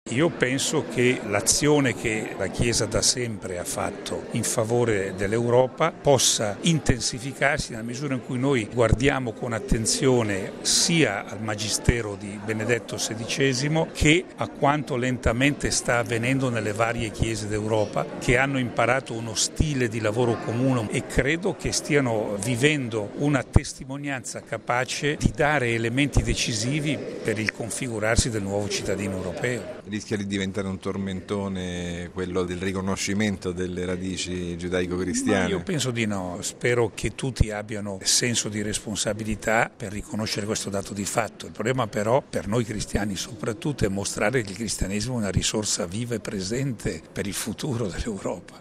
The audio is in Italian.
Io penso che l'azione che la Chiesa da sempre ha fatto in favore dell'Europa possa intensificarsi nella misura in cui noi guardiamo con attenzione sia al Magistero di Benedetto XVI che a quanto lentamente sta avvenendo nelle varie Chiese d'Europa, che hanno imparato uno stile di lavoro comune e credo che stiano vivendo una testimonianza capace di dare elementi decisivi per il configurarsi del nuovo cittadino europeo. Rischia di diventare un tormentone quello del riconoscimento delle radici giudaico-cristiane? Io penso di no, spero che tutti abbiano senso di responsabilità per riconoscere questo dato di fatto. Il problema però per noi cristiani soprattutto è mostrare che il cristianesimo è una risorsa viva e presente per il futuro dell'Europa.